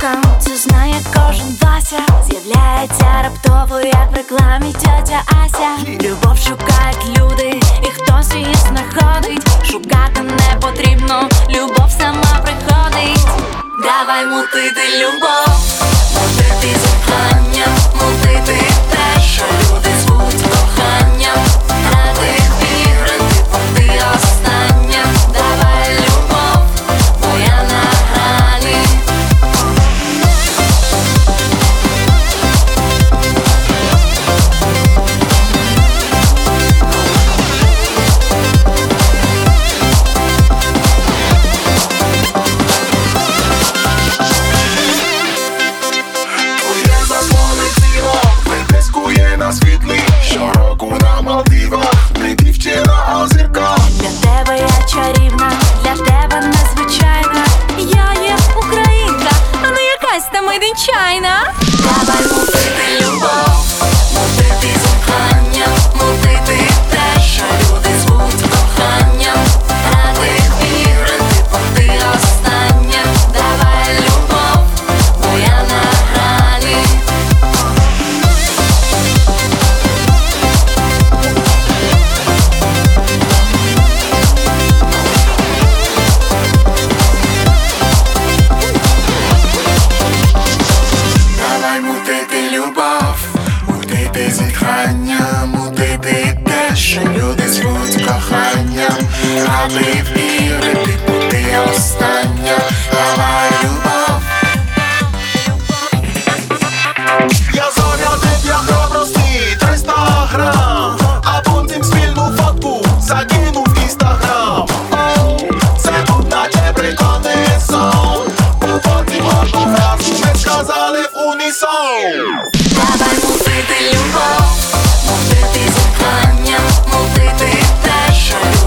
вухам, це знає кожен Вася. З'являється раптово, як в рекламі тьотя Ася. Любов шукають люди, і хтось її знаходить. Шукати не потрібно, любов сама приходить. Давай мутити любов, мутити з коханням, мутити те, що люди звуть коханням. Грати в ігри, типу ти остання. Давай любов, моя на грані. На світлі, щороку на Малдивах, не дівчина, а зірка. Для тебе я чарівна, для тебе незвичайна. Я є українка, а не якась там іденчайна. Давай мутити любов, мутити з коханням, мутити те, що люди звуть коханням. Грати в ігри, типу ти остання. Давай любов, моя на грані. Давай мутити любов, мутити зітхання, мутити те, що люди звуть коханням. Грати в ігри, типу ти остання. Давай любов. Я зарядив як прості 300 грам, а потім спільну фотку закинув в інстаграм. Це тут наче прикольний сон, потім одну фразу ми сказали в унісон. Давай мутити любов, мутити з коханням, мутити те, що